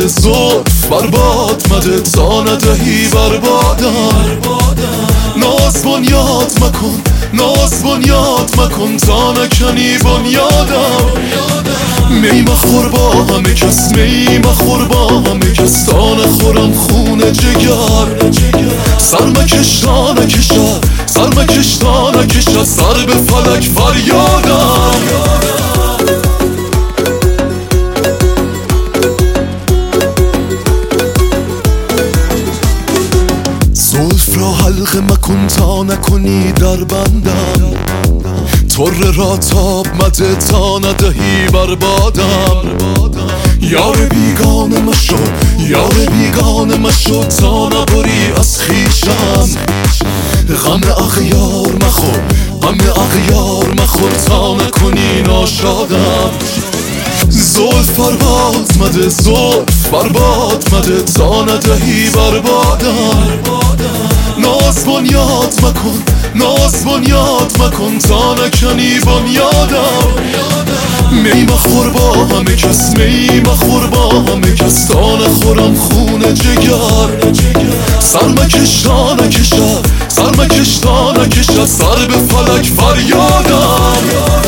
زلف برباد مده تا ندهی بربادم. ناز بنیاد مکن، ناز بنیاد مکن تا نکنی بنیادم. می مخور با همه کس، می مخور با همه کس تا نخورم خون جگر. سر مکش تا نکشد، سر مکش تا نکشد سر به فلک فریادم. زلف را حلقه مکن تا نکنی در بندم. طره را تاب مده تا ندهی بربادم. یار بیگانه مشو، یار بیگانه مشو تا نبری از خویشم. غم اغیار مخور، غم اغیار مخور تا نکنی ناشادم. زلف برباد مده، زلف برباد مده تا ندهی بربادم. ناز بنیاد مکن، ناز بنیاد مکن تا نکنی بنیادم. می مخور با همه کس، می مخور با همه کس تا نخورم خون جگر. سر مکش تا نکشد، سر مکش تا نکشد سر به فلک فریادم.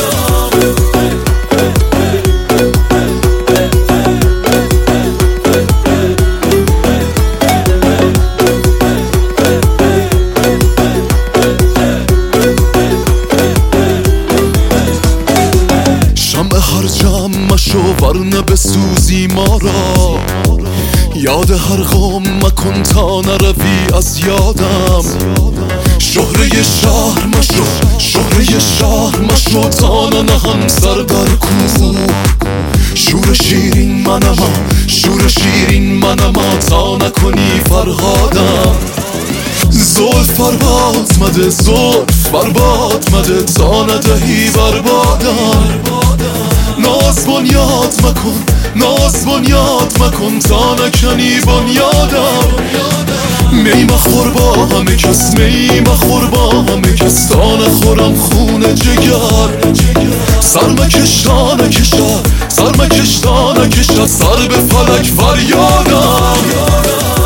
هر جمع مشو ورنه بسوزی ما را. یاد هر غم مکن تا نروی از یادم. شهره شهر مشو، شهره شهر مشو تا ننهم سر در کو. شور شیرین منم، شور شیرین منم تا نکنی فرهادم. زلف برباد مده، زلف برباد مده تا ندهی بربادم. ناز بنیاد مکن، ناز بنیاد مکن تا نکنی بنیادم. می مخور با همه کس، می مخور با همه کس تا نخورم خون جگر. سر مکش تا نکشد، سر مکش تا نکشد سر به فلک فریادم.